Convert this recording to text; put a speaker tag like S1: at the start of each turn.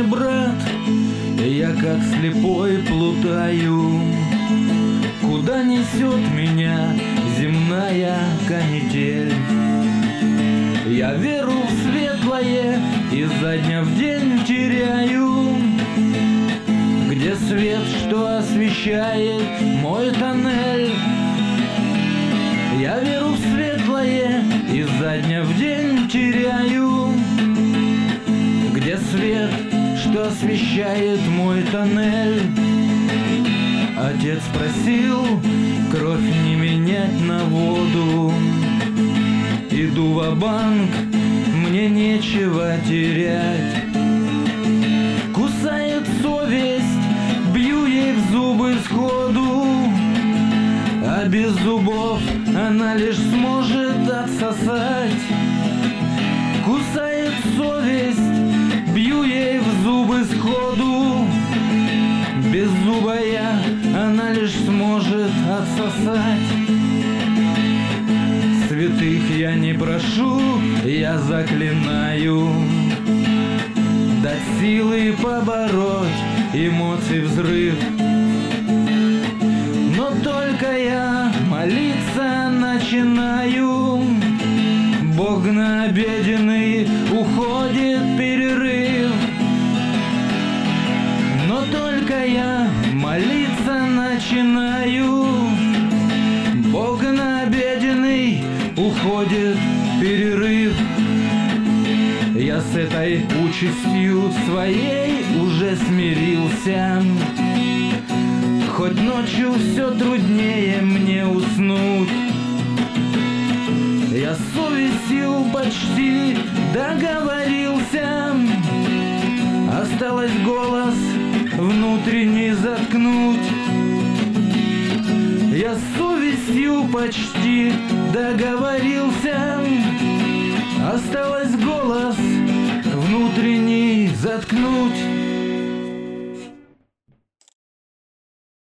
S1: брат, я как слепой плутаю. Куда несет меня земная канитель? Я веру в светлое изо дня в день теряю. Где свет, что освещает мой тоннель? Я веру в светлое изо дня в день теряю. Где свет, что освещает мой тоннель? Отец просил кровь не менять на воду. Иду ва-банк, мне нечего терять. Кусает совесть, бью ей в зубы сходу, а без зубов она лишь сможет отсосать. Кусает совесть, бью ей в зубы сходу, беззубая она лишь сможет отсосать. Святых я не прошу, я заклинаю дать силы побороть эмоций взрыв. Но только я молиться начинаю, Бог на обеденный уходит перерыв. Но только я молиться начинаю, Бог на обеденный уходит перерыв. Я с этой участью своей уже смирился, хоть ночью все труднее мне уснуть. Я с совестью почти договорился, осталось голос внутренний заткнуть. Я с совестью почти договорился, осталось голос внутренний заткнуть.